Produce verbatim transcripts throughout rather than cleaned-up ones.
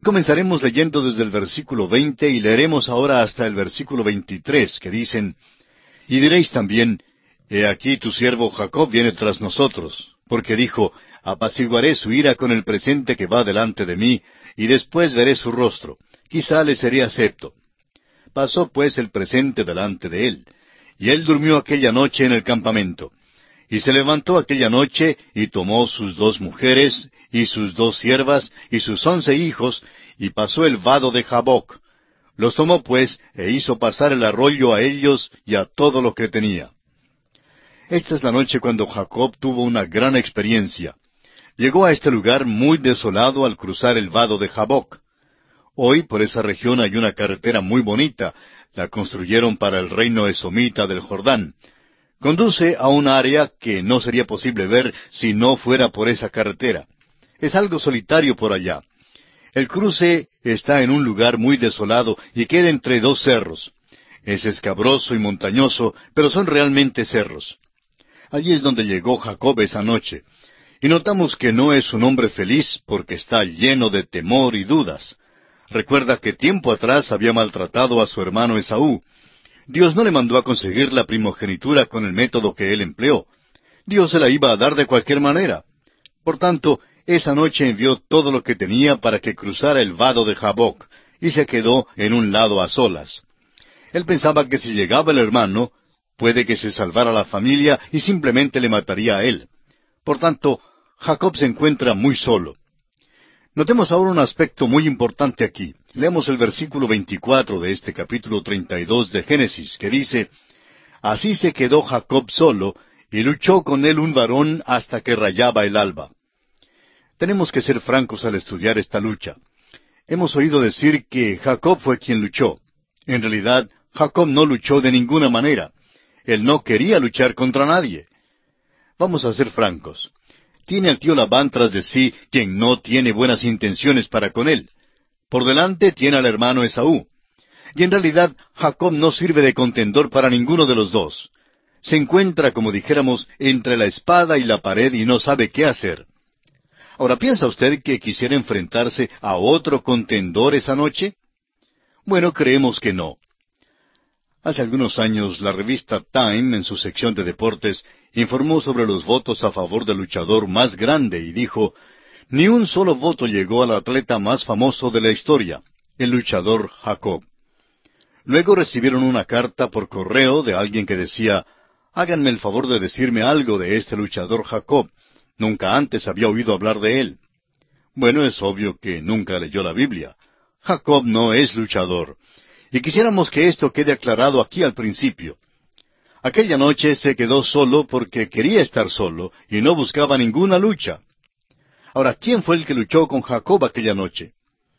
comenzaremos leyendo desde el versículo veinte y leeremos ahora hasta el versículo veintitrés, que dicen: Y diréis también: He aquí tu siervo Jacob viene tras nosotros, porque dijo: Apaciguaré su ira con el presente que va delante de mí, y después veré su rostro. Quizá le seré acepto. Pasó pues el presente delante de él, y él durmió aquella noche en el campamento. Y se levantó aquella noche, y tomó sus dos mujeres, y sus dos siervas, y sus once hijos, y pasó el vado de Jaboc. Los tomó pues, e hizo pasar el arroyo a ellos y a todo lo que tenía. Esta es la noche cuando Jacob tuvo una gran experiencia. Llegó a este lugar muy desolado al cruzar el vado de Jaboc. Hoy por esa región hay una carretera muy bonita, la construyeron para el reino esomita del Jordán. Conduce a un área que no sería posible ver si no fuera por esa carretera. Es algo solitario por allá. El cruce está en un lugar muy desolado y queda entre dos cerros. Es escabroso y montañoso, pero son realmente cerros. Allí es donde llegó Jacob esa noche. Y notamos que no es un hombre feliz porque está lleno de temor y dudas. Recuerda que tiempo atrás había maltratado a su hermano Esaú. Dios no le mandó a conseguir la primogenitura con el método que él empleó. Dios se la iba a dar de cualquier manera. Por tanto, esa noche envió todo lo que tenía para que cruzara el vado de Jaboc, y se quedó en un lado a solas. Él pensaba que si llegaba el hermano, puede que se salvara la familia y simplemente le mataría a él. Por tanto, Jacob se encuentra muy solo. Notemos ahora un aspecto muy importante aquí. Leemos el versículo veinticuatro de este capítulo treinta y dos de Génesis, que dice: Así se quedó Jacob solo, y luchó con él un varón hasta que rayaba el alba. Tenemos que ser francos al estudiar esta lucha. Hemos oído decir que Jacob fue quien luchó. En realidad, Jacob no luchó de ninguna manera. Él no quería luchar contra nadie. Vamos a ser francos. Tiene al tío Labán tras de sí, quien no tiene buenas intenciones para con él. Por delante tiene al hermano Esaú. Y en realidad, Jacob no sirve de contendor para ninguno de los dos. Se encuentra, como dijéramos, entre la espada y la pared y no sabe qué hacer. Ahora, ¿piensa usted que quisiera enfrentarse a otro contendor esa noche? Bueno, creemos que no. Hace algunos años, la revista Time, en su sección de deportes, informó sobre los votos a favor del luchador más grande y dijo: ni un solo voto llegó al atleta más famoso de la historia, el luchador Jacob. Luego recibieron una carta por correo de alguien que decía: háganme el favor de decirme algo de este luchador Jacob. Nunca antes había oído hablar de él. Bueno, es obvio que nunca leyó la Biblia. Jacob no es luchador. Y quisiéramos que esto quede aclarado aquí al principio. Aquella noche se quedó solo porque quería estar solo y no buscaba ninguna lucha. Ahora, ¿quién fue el que luchó con Jacob aquella noche?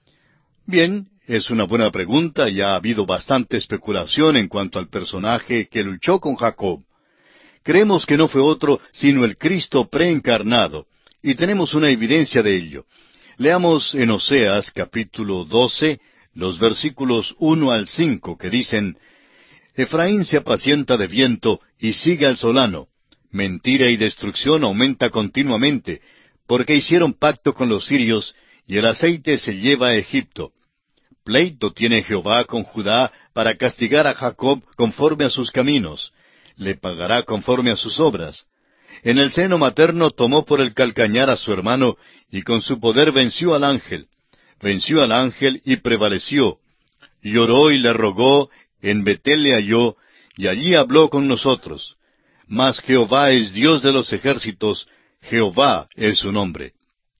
Bien, es una buena pregunta y ha habido bastante especulación en cuanto al personaje que luchó con Jacob. Creemos que no fue otro sino el Cristo preencarnado, y tenemos una evidencia de ello. Leamos en Oseas capítulo doce, los versículos uno al cinco, que dicen: Efraín se apacienta de viento y sigue al solano. Mentira y destrucción aumenta continuamente, porque hicieron pacto con los sirios, y el aceite se lleva a Egipto. Pleito tiene Jehová con Judá para castigar a Jacob conforme a sus caminos. Le pagará conforme a sus obras. En el seno materno tomó por el calcañar a su hermano, y con su poder venció al ángel. Venció al ángel y prevaleció. Lloró y le rogó, en Betel le halló, y allí habló con nosotros. Mas Jehová es Dios de los ejércitos, Jehová es su nombre.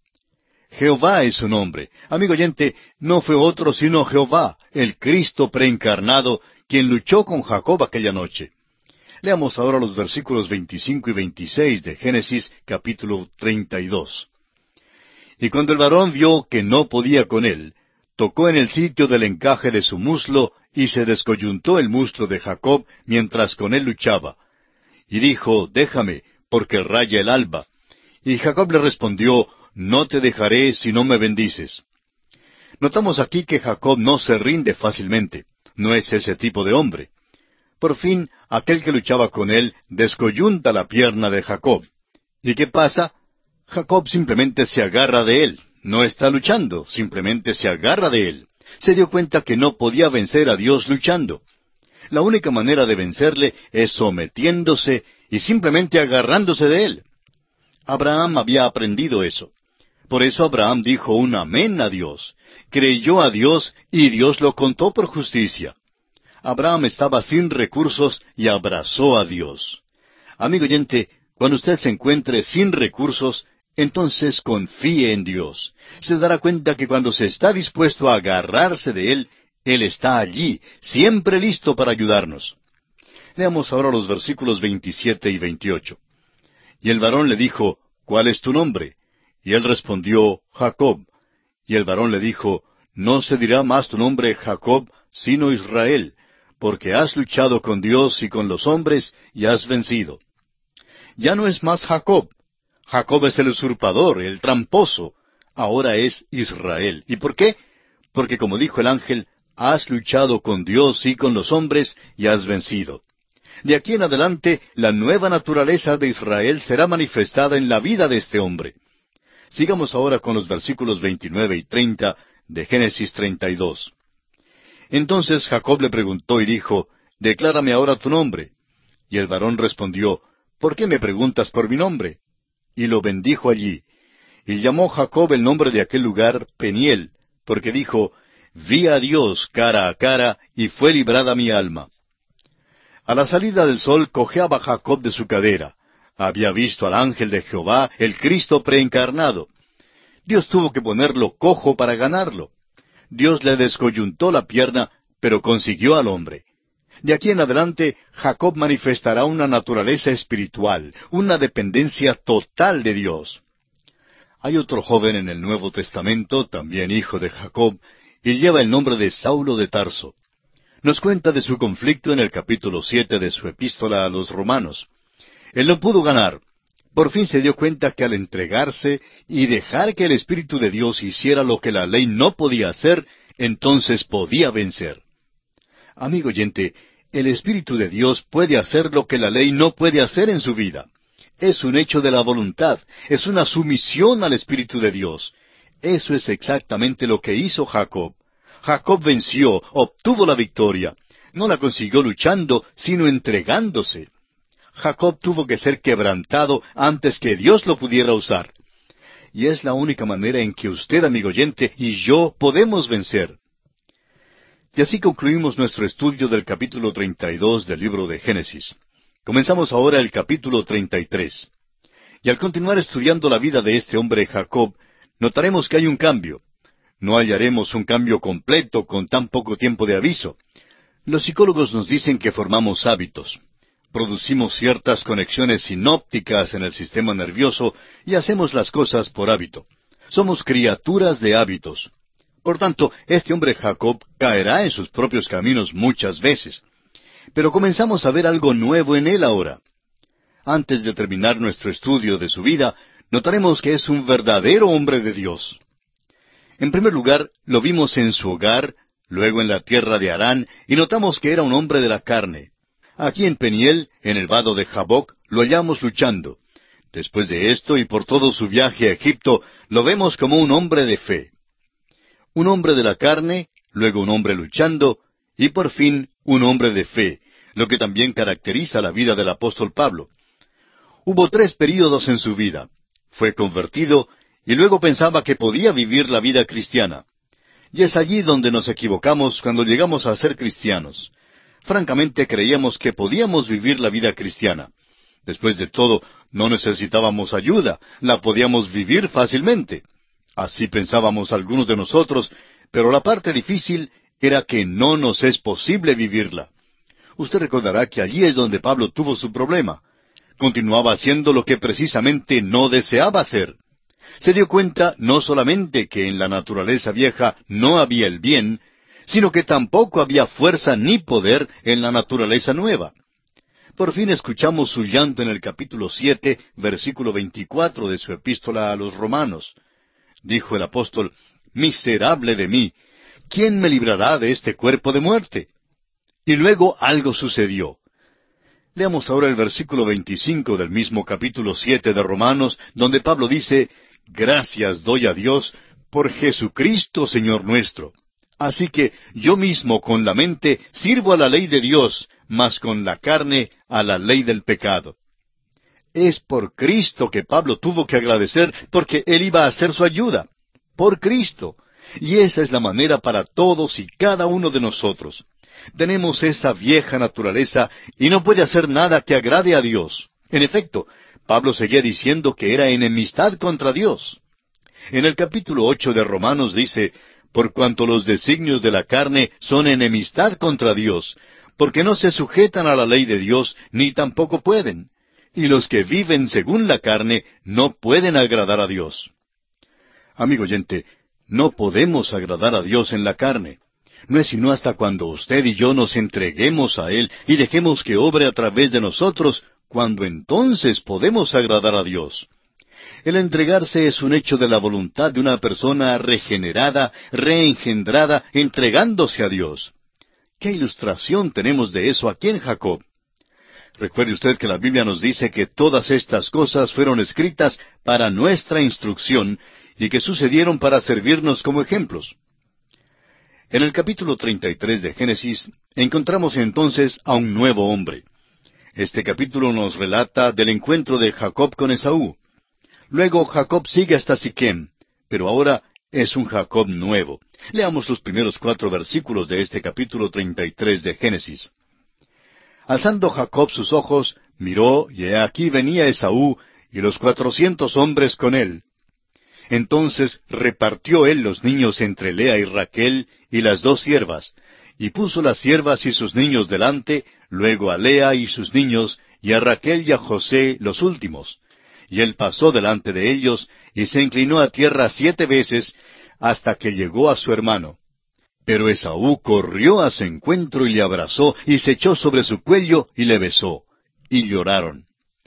Jehová es su nombre. Amigo oyente, no fue otro sino Jehová, el Cristo preencarnado, quien luchó con Jacob aquella noche. Leamos ahora los versículos veinticinco y veintiséis de Génesis capítulo treinta y dos. Y cuando el varón vio que no podía con él, tocó en el sitio del encaje de su muslo, y se descoyuntó el muslo de Jacob mientras con él luchaba. Y dijo: déjame, porque raya el alba. Y Jacob le respondió: no te dejaré si no me bendices. Notamos aquí que Jacob no se rinde fácilmente. No es ese tipo de hombre. Por fin, aquel que luchaba con él descoyunta la pierna de Jacob. ¿Y qué pasa? Jacob simplemente se agarra de él. no está luchando, simplemente se agarra de él. Se dio cuenta que no podía vencer a Dios luchando. La única manera de vencerle es sometiéndose y simplemente agarrándose de él. Abraham había aprendido eso. Por eso Abraham dijo un amén a Dios. Creyó a Dios y Dios lo contó por justicia. Abraham estaba sin recursos y abrazó a Dios. Amigo oyente, cuando usted se encuentre sin recursos, entonces confíe en Dios. Se dará cuenta que cuando se está dispuesto a agarrarse de Él, Él está allí, siempre listo para ayudarnos. Leamos ahora los versículos veintisiete y veintiocho. Y el varón le dijo, ¿cuál es tu nombre? Y él respondió, Jacob. Y el varón le dijo, no se dirá más tu nombre Jacob, sino Israel, porque has luchado con Dios y con los hombres, y has vencido. Ya no es más Jacob. Jacob es el usurpador, el tramposo. Ahora es Israel. ¿Y por qué? Porque como dijo el ángel, has luchado con Dios y con los hombres, y has vencido. De aquí en adelante, la nueva naturaleza de Israel será manifestada en la vida de este hombre. Sigamos ahora con los versículos veintinueve y treinta de Génesis treinta y dos. Entonces Jacob le preguntó y dijo, declárame ahora tu nombre. Y el varón respondió, ¿por qué me preguntas por mi nombre? Y lo bendijo allí. Y llamó Jacob el nombre de aquel lugar Peniel, porque dijo, vi a Dios cara a cara, y fue librada mi alma. A la salida del sol cojeaba Jacob de su cadera. Había visto al ángel de Jehová, el Cristo preencarnado. Dios tuvo que ponerlo cojo para ganarlo. Dios le descoyuntó la pierna, pero consiguió al hombre. De aquí en adelante, Jacob manifestará una naturaleza espiritual, una dependencia total de Dios. Hay otro joven en el Nuevo Testamento, también hijo de Jacob, y lleva el nombre de Saulo de Tarso. Nos cuenta de su conflicto en el capítulo siete de su epístola a los Romanos. Él no pudo ganar. Por fin se dio cuenta que al entregarse y dejar que el Espíritu de Dios hiciera lo que la ley no podía hacer, entonces podía vencer. Amigo oyente, el Espíritu de Dios puede hacer lo que la ley no puede hacer en su vida. Es un hecho de la voluntad, es una sumisión al Espíritu de Dios. Eso es exactamente lo que hizo Jacob. Jacob venció, obtuvo la victoria. No la consiguió luchando, sino entregándose. Jacob tuvo que ser quebrantado antes que Dios lo pudiera usar. Y es la única manera en que usted, amigo oyente, y yo podemos vencer. Y así concluimos nuestro estudio del capítulo treinta y dos del libro de Génesis. Comenzamos ahora el capítulo treinta y tres. Y al continuar estudiando la vida de este hombre Jacob, notaremos que hay un cambio. No hallaremos un cambio completo con tan poco tiempo de aviso. Los psicólogos nos dicen que formamos hábitos. Producimos ciertas conexiones sinópticas en el sistema nervioso y hacemos las cosas por hábito. Somos criaturas de hábitos. Por tanto, este hombre Jacob caerá en sus propios caminos muchas veces. Pero comenzamos a ver algo nuevo en él ahora. Antes de terminar nuestro estudio de su vida, notaremos que es un verdadero hombre de Dios. En primer lugar, lo vimos en su hogar, luego en la tierra de Harán, y notamos que era un hombre de la carne. Aquí en Peniel, en el vado de Jaboc, lo hallamos luchando. Después de esto y por todo su viaje a Egipto, lo vemos como un hombre de fe. Un hombre de la carne, luego un hombre luchando, y por fin un hombre de fe, lo que también caracteriza la vida del apóstol Pablo. Hubo tres períodos en su vida. Fue convertido, y luego pensaba que podía vivir la vida cristiana. Y es allí donde nos equivocamos cuando llegamos a ser cristianos. Francamente creíamos que podíamos vivir la vida cristiana. Después de todo, no necesitábamos ayuda, la podíamos vivir fácilmente. Así pensábamos algunos de nosotros, pero la parte difícil era que no nos es posible vivirla. Usted recordará que allí es donde Pablo tuvo su problema. Continuaba haciendo lo que precisamente no deseaba hacer. Se dio cuenta no solamente que en la naturaleza vieja no había el bien, sino que tampoco había fuerza ni poder en la naturaleza nueva. Por fin escuchamos su llanto en el capítulo siete, versículo veinticuatro de su epístola a los Romanos. Dijo el apóstol, «Miserable de mí, ¿quién me librará de este cuerpo de muerte?» Y luego algo sucedió. Leamos ahora el versículo veinticinco del mismo capítulo siete de Romanos, donde Pablo dice, «Gracias doy a Dios por Jesucristo, Señor nuestro. Así que yo mismo con la mente sirvo a la ley de Dios, mas con la carne a la ley del pecado. Es por Cristo que Pablo tuvo que agradecer, porque él iba a hacer su ayuda. Por Cristo. Y esa es la manera para todos y cada uno de nosotros. Tenemos esa vieja naturaleza y no puede hacer nada que agrade a Dios. En efecto, Pablo seguía diciendo que era enemistad contra Dios. En el capítulo ocho de Romanos dice, por cuanto los designios de la carne son enemistad contra Dios, porque no se sujetan a la ley de Dios, ni tampoco pueden. Y los que viven según la carne no pueden agradar a Dios. Amigo oyente, no podemos agradar a Dios en la carne. No es sino hasta cuando usted y yo nos entreguemos a Él y dejemos que obre a través de nosotros, cuando entonces podemos agradar a Dios. El entregarse es un hecho de la voluntad de una persona regenerada, reengendrada, entregándose a Dios. ¿Qué ilustración tenemos de eso aquí en Jacob? Recuerde usted que la Biblia nos dice que todas estas cosas fueron escritas para nuestra instrucción y que sucedieron para servirnos como ejemplos. En el capítulo treinta y tres de Génesis encontramos entonces a un nuevo hombre. Este capítulo nos relata del encuentro de Jacob con Esaú. Luego Jacob sigue hasta Siquem, pero ahora es un Jacob nuevo. Leamos los primeros cuatro versículos de este capítulo treinta y tres de Génesis. Alzando Jacob sus ojos, miró, y he aquí venía Esaú, y los cuatrocientos hombres con él. Entonces repartió él los niños entre Lea y Raquel, y las dos siervas, y puso las siervas y sus niños delante, luego a Lea y sus niños, y a Raquel y a José los últimos. Y él pasó delante de ellos, y se inclinó a tierra siete veces, hasta que llegó a su hermano. Pero Esaú corrió a su encuentro y le abrazó, y se echó sobre su cuello y le besó. Y lloraron.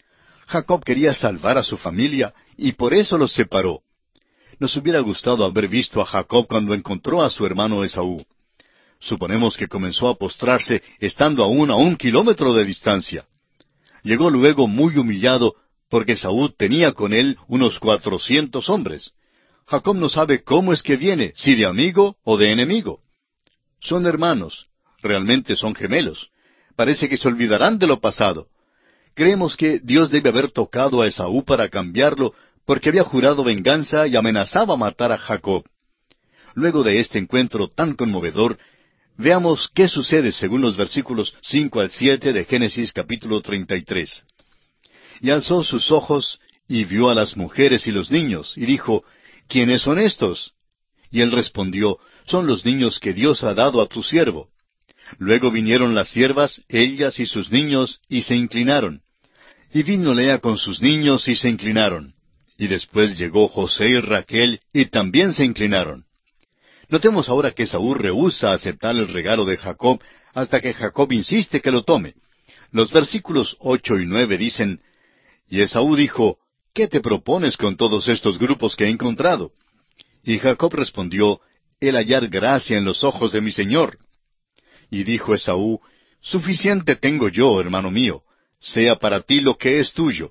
Jacob quería salvar a su familia, y por eso los separó. Nos hubiera gustado haber visto a Jacob cuando encontró a su hermano Esaú. Suponemos que comenzó a postrarse estando aún a un kilómetro de distancia. Llegó luego muy humillado, porque Esaú tenía con él unos cuatrocientos hombres. Jacob no sabe cómo es que viene, si de amigo o de enemigo. Son hermanos, realmente son gemelos. Parece que se olvidarán de lo pasado. Creemos que Dios debe haber tocado a Esaú para cambiarlo, porque había jurado venganza y amenazaba matar a Jacob. Luego de este encuentro tan conmovedor, veamos qué sucede según los versículos cinco al siete de Génesis capítulo treinta y tres. Y alzó sus ojos, y vio a las mujeres y los niños, y dijo, ¿quiénes son estos? Y él respondió, son los niños que Dios ha dado a tu siervo. Luego vinieron las siervas, ellas y sus niños, y se inclinaron. Y vino Lea con sus niños, y se inclinaron. Y después llegó José y Raquel, y también se inclinaron. Notemos ahora que Esaú rehúsa aceptar el regalo de Jacob, hasta que Jacob insiste que lo tome. Los versículos ocho y nueve dicen, y Esaú dijo, ¿qué te propones con todos estos grupos que he encontrado? Y Jacob respondió, el hallar gracia en los ojos de mi señor. Y dijo Esaú, suficiente tengo yo, hermano mío, sea para ti lo que es tuyo.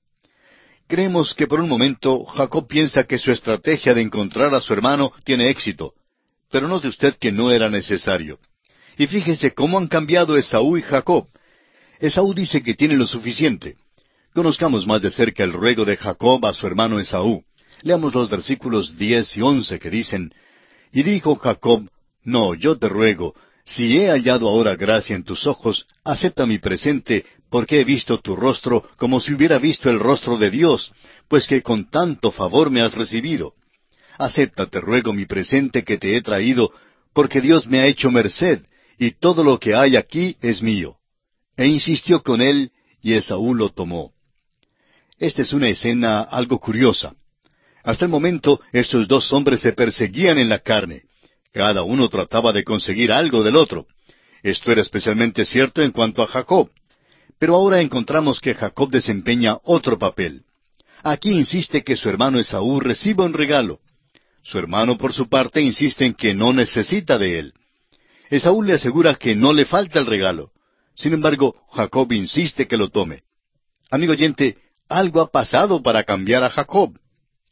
Creemos que por un momento Jacob piensa que su estrategia de encontrar a su hermano tiene éxito, pero note usted que no era necesario. Y fíjese cómo han cambiado Esaú y Jacob. Esaú dice que tiene lo suficiente. Conozcamos más de cerca el ruego de Jacob a su hermano Esaú. Leamos los versículos diez y once que dicen, y dijo Jacob, no, yo te ruego, si he hallado ahora gracia en tus ojos, acepta mi presente, porque he visto tu rostro como si hubiera visto el rostro de Dios, pues que con tanto favor me has recibido. Acepta, te ruego, mi presente que te he traído, porque Dios me ha hecho merced, y todo lo que hay aquí es mío. E insistió con él, y Esaú lo tomó. Esta es una escena algo curiosa. Hasta el momento, estos dos hombres se perseguían en la carne. Cada uno trataba de conseguir algo del otro. Esto era especialmente cierto en cuanto a Jacob. Pero ahora encontramos que Jacob desempeña otro papel. Aquí insiste que su hermano Esaú reciba un regalo. Su hermano, por su parte, insiste en que no necesita de él. Esaú le asegura que no le falta el regalo. Sin embargo, Jacob insiste que lo tome. Amigo oyente, algo ha pasado para cambiar a Jacob.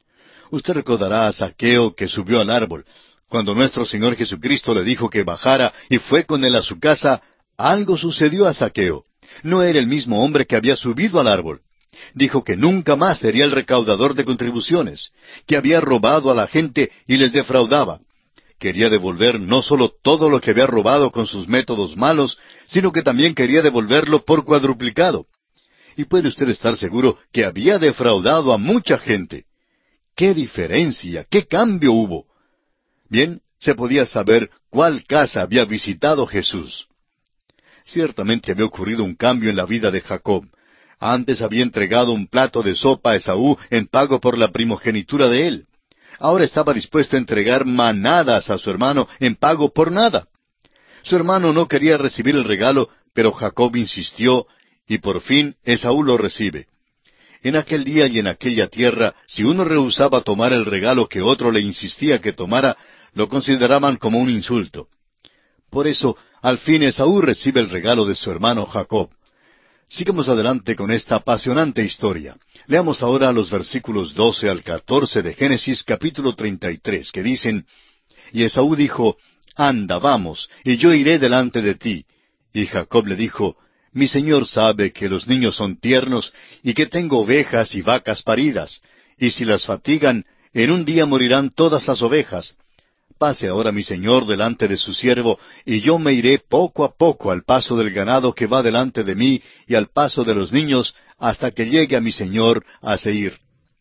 Usted recordará a Zaqueo que subió al árbol. Cuando nuestro Señor Jesucristo le dijo que bajara y fue con él a su casa, algo sucedió a Zaqueo. No era el mismo hombre que había subido al árbol. Dijo que nunca más sería el recaudador de contribuciones, que había robado a la gente y les defraudaba. Quería devolver no solo todo lo que había robado con sus métodos malos, sino que también quería devolverlo por cuadruplicado. Y puede usted estar seguro que había defraudado a mucha gente. ¡Qué diferencia! ¡Qué cambio hubo! Bien, se podía saber cuál casa había visitado Jesús. Ciertamente había ocurrido un cambio en la vida de Jacob. Antes había entregado un plato de sopa a Esaú en pago por la primogenitura de él. Ahora estaba dispuesto a entregar manadas a su hermano en pago por nada. Su hermano no quería recibir el regalo, pero Jacob insistió, y por fin Esaú lo recibe. En aquel día y en aquella tierra, si uno rehusaba tomar el regalo que otro le insistía que tomara, lo consideraban como un insulto. Por eso, al fin Esaú recibe el regalo de su hermano Jacob. Sigamos adelante con esta apasionante historia. Leamos ahora los versículos doce al catorce de Génesis capítulo treinta y tres, que dicen, Y Esaú dijo, Anda, vamos, y yo iré delante de ti. Y Jacob le dijo, Mi señor sabe que los niños son tiernos, y que tengo ovejas y vacas paridas, y si las fatigan, en un día morirán todas las ovejas. Pase ahora mi señor delante de su siervo, y yo me iré poco a poco al paso del ganado que va delante de mí, y al paso de los niños, hasta que llegue a mi señor a Seir.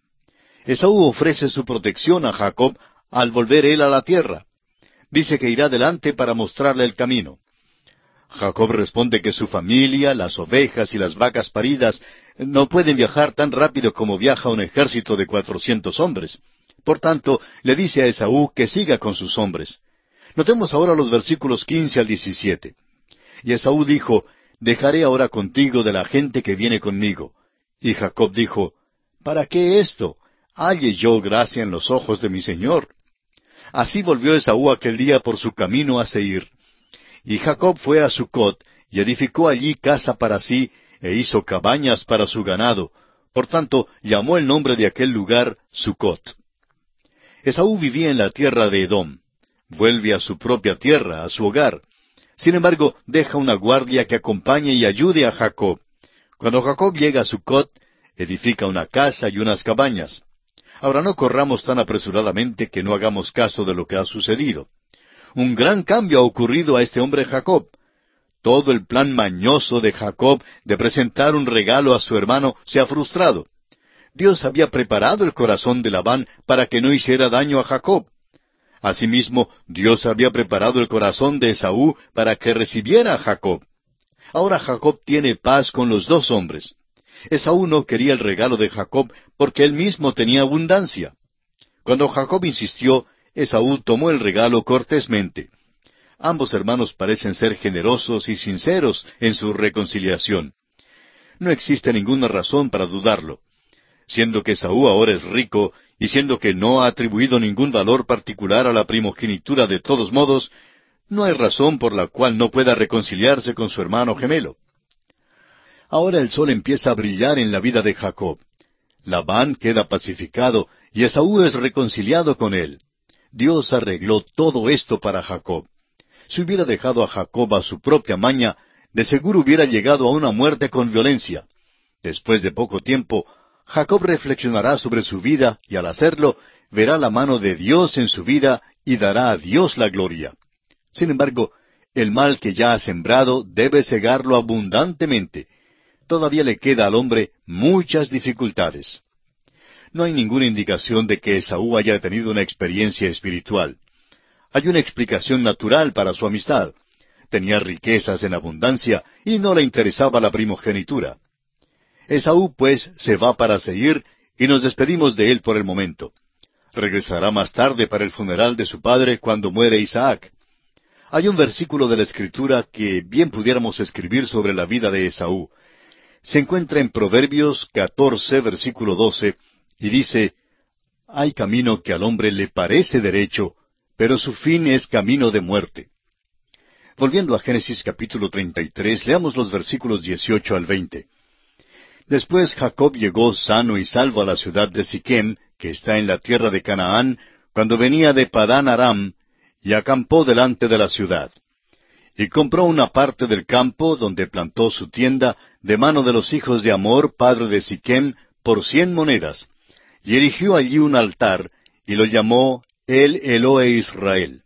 Esaú ofrece su protección a Jacob al volver él a la tierra. Dice que irá delante para mostrarle el camino. Jacob responde que su familia, las ovejas y las vacas paridas no pueden viajar tan rápido como viaja un ejército de cuatrocientos hombres. Por tanto, le dice a Esaú que siga con sus hombres. Notemos ahora los versículos quince al diecisiete. Y Esaú dijo, Dejaré ahora contigo de la gente que viene conmigo. Y Jacob dijo, ¿Para qué esto? Halle yo gracia en los ojos de mi señor. Así volvió Esaú aquel día por su camino a Seir. Y Jacob fue a Sucot, y edificó allí casa para sí, e hizo cabañas para su ganado. Por tanto, llamó el nombre de aquel lugar Sucot. Esaú vivía en la tierra de Edom. Vuelve a su propia tierra, a su hogar. Sin embargo, deja una guardia que acompañe y ayude a Jacob. Cuando Jacob llega a Sucot, edifica una casa y unas cabañas. Ahora no corramos tan apresuradamente que no hagamos caso de lo que ha sucedido. Un gran cambio ha ocurrido a este hombre Jacob. Todo el plan mañoso de Jacob de presentar un regalo a su hermano se ha frustrado. Dios había preparado el corazón de Labán para que no hiciera daño a Jacob. Asimismo, Dios había preparado el corazón de Esaú para que recibiera a Jacob. Ahora Jacob tiene paz con los dos hombres. Esaú no quería el regalo de Jacob porque él mismo tenía abundancia. Cuando Jacob insistió, Esaú tomó el regalo cortésmente. Ambos hermanos parecen ser generosos y sinceros en su reconciliación. No existe ninguna razón para dudarlo. Siendo que Esaú ahora es rico, y siendo que no ha atribuido ningún valor particular a la primogenitura de todos modos, no hay razón por la cual no pueda reconciliarse con su hermano gemelo. Ahora el sol empieza a brillar en la vida de Jacob. Labán queda pacificado, y Esaú es reconciliado con él. Dios arregló todo esto para Jacob. Si hubiera dejado a Jacob a su propia maña, de seguro hubiera llegado a una muerte con violencia. Después de poco tiempo, Jacob reflexionará sobre su vida y al hacerlo, verá la mano de Dios en su vida y dará a Dios la gloria. Sin embargo, el mal que ya ha sembrado debe cegarlo abundantemente. Todavía le queda al hombre muchas dificultades. No hay ninguna indicación de que Esaú haya tenido una experiencia espiritual. Hay una explicación natural para su amistad. Tenía riquezas en abundancia y no le interesaba la primogenitura. Esaú, pues, se va para Seir y nos despedimos de él por el momento. Regresará más tarde para el funeral de su padre cuando muere Isaac. Hay un versículo de la Escritura que bien pudiéramos escribir sobre la vida de Esaú. Se encuentra en Proverbios catorce, versículo doce, y dice, Hay camino que al hombre le parece derecho, pero su fin es camino de muerte. Volviendo a Génesis capítulo treinta y tres, leamos los versículos dieciocho al veinte. Después Jacob llegó sano y salvo a la ciudad de Siquem, que está en la tierra de Canaán, cuando venía de Padán Aram, y acampó delante de la ciudad. Y compró una parte del campo donde plantó su tienda de mano de los hijos de Hamor, padre de Siquem, por cien monedas, y erigió allí un altar, y lo llamó El Elohe Israel.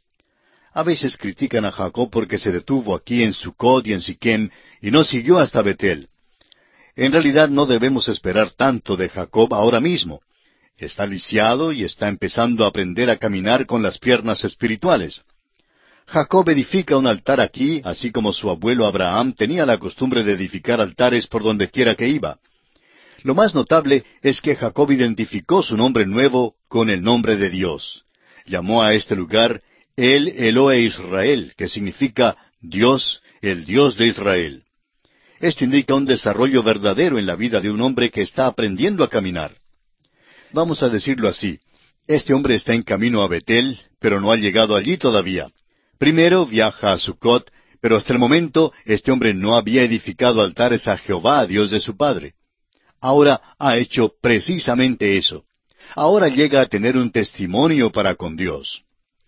A veces critican a Jacob porque se detuvo aquí en Sucot y en Siquem, y no siguió hasta Betel. En realidad no debemos esperar tanto de Jacob ahora mismo. Está lisiado y está empezando a aprender a caminar con las piernas espirituales. Jacob edifica un altar aquí, así como su abuelo Abraham tenía la costumbre de edificar altares por donde quiera que iba. Lo más notable es que Jacob identificó su nombre nuevo con el nombre de Dios. Llamó a este lugar El Elohe Israel, que significa Dios, el Dios de Israel. Esto indica un desarrollo verdadero en la vida de un hombre que está aprendiendo a caminar. Vamos a decirlo así, este hombre está en camino a Betel, pero no ha llegado allí todavía. Primero viaja a Sucot, pero hasta el momento este hombre no había edificado altares a Jehová, Dios de su padre. Ahora ha hecho precisamente eso. Ahora llega a tener un testimonio para con Dios.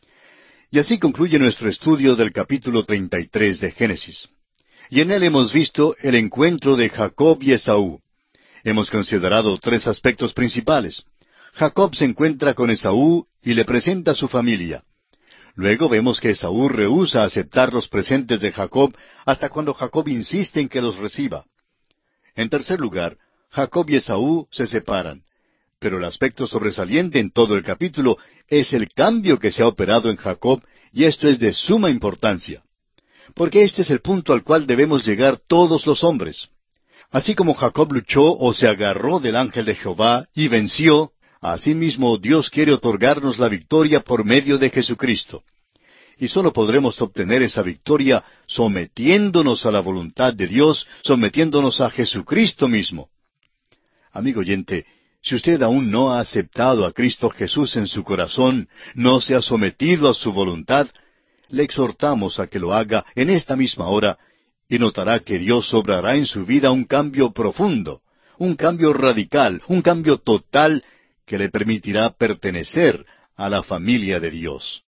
Y así concluye nuestro estudio del capítulo treinta y tres de Génesis. Y en él hemos visto el encuentro de Jacob y Esaú. Hemos considerado tres aspectos principales. Jacob se encuentra con Esaú y le presenta a su familia. Luego vemos que Esaú rehúsa aceptar los presentes de Jacob hasta cuando Jacob insiste en que los reciba. En tercer lugar, Jacob y Esaú se separan. Pero el aspecto sobresaliente en todo el capítulo es el cambio que se ha operado en Jacob, y esto es de suma importancia. Porque este es el punto al cual debemos llegar todos los hombres. Así como Jacob luchó o se agarró del ángel de Jehová y venció, asimismo Dios quiere otorgarnos la victoria por medio de Jesucristo. Y solo podremos obtener esa victoria sometiéndonos a la voluntad de Dios, sometiéndonos a Jesucristo mismo. Amigo oyente, si usted aún no ha aceptado a Cristo Jesús en su corazón, no se ha sometido a su voluntad, le exhortamos a que lo haga en esta misma hora, y notará que Dios obrará en su vida un cambio profundo, un cambio radical, un cambio total, que le permitirá pertenecer a la familia de Dios.